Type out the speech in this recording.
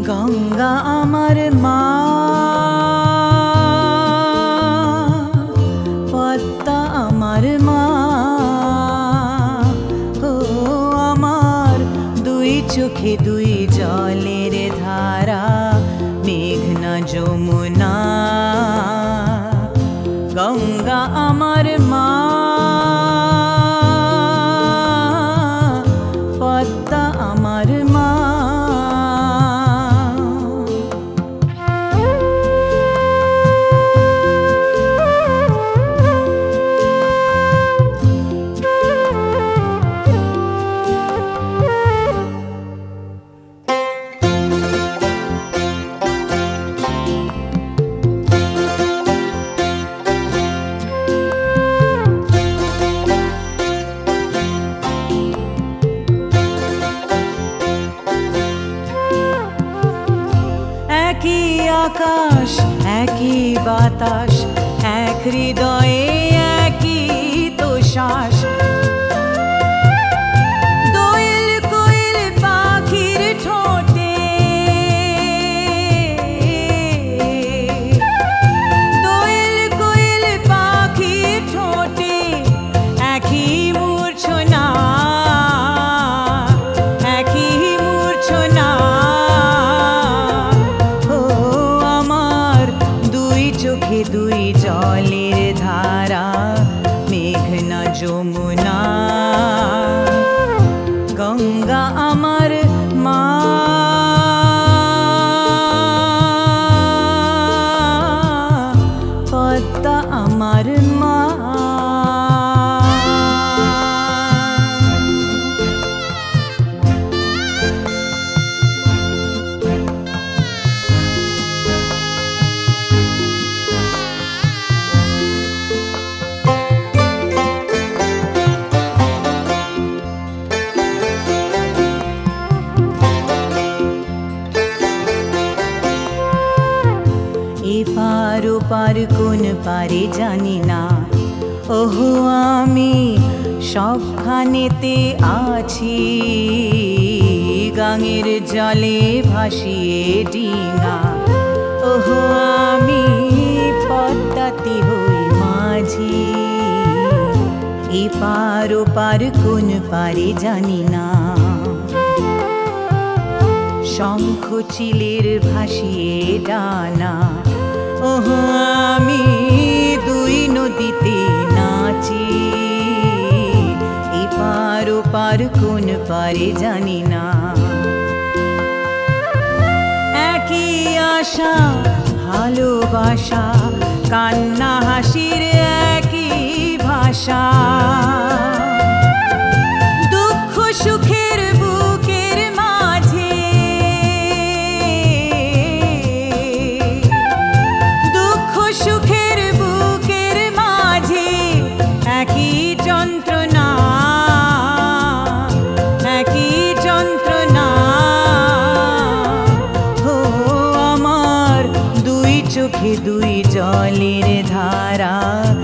গঙ্গা আমার মা, পদ্মা আমার মা, ও আমার দুই চোখে দুই জলের ধারা, মেঘনা যমুনা। গঙ্গা আমার মা, পদ্মা আমার মা। একই আকাশ, একই বাতাস, এক হৃদয়ে একই তো শ্বাস। দোয়েল কোয়েল পাখির ঠোঁটে, দোয়েল কোয়েল পাখির ঠোঁটে একই মূর্ছনা, একই মূর্ছনা। চোখে দুই জলের ধারা, মেঘনা যমুনা। গঙ্গা আমার মা, পদ্মা আমার মা। এপার ওপার কোন পারে জানি না, ওহো আমি সবখানেতে আছি। গাঙের জলে ভাসিয়ে ডিঙা, ওহো আমি পদ্মাতে হই মাঝি। এপার ওপার কোন পারে জানি না, শঙ্খ চিলের ভাসিয়ে ডানা, ওহো আমি দুই নদীতে নাচি। এপার ওপার কোন পারে জানি না। একই আশা ভালোবাসা, কান্না হাসির একই ভাষা। দুঃখ সুখের বুকের মাঝে, দুঃখ সুখের বুকের মাঝে একই যন্ত্রণা, একই যন্ত্রণা। ও আমার দুই চোখে দুই জলের ধারা,